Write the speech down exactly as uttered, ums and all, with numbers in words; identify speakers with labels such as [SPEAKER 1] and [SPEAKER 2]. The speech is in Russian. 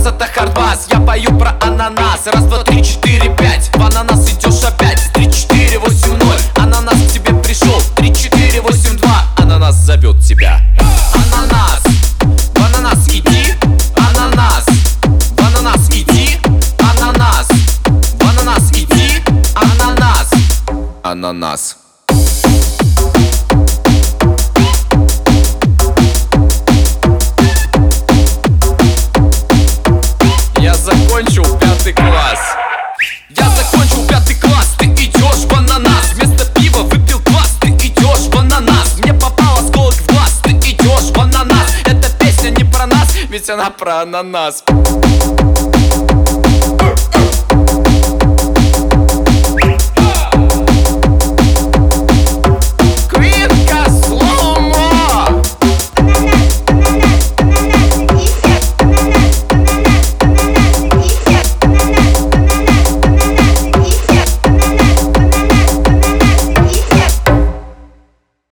[SPEAKER 1] ананас это хардбас. Я пою про ананас. Раз, два, три, четыре, пять. В ананас идешь опять. Три, четыре, восемь, ноль. Ананас к тебе пришел. Три, четыре, восемь, два. Ананас зовет тебя. Ананас, в ананас иди. Ананас, в ананас иди. Ананас, в ананас иди. Ананас, ананас. Я закончил пятый класс. Я закончил пятый класс. Ты идешь в ананас. Вместо пива выпил квас. Ты идешь в ананас. Мне попал осколок в глаз. Ты идешь в ананас. Эта песня не про нас, ведь она про ананас.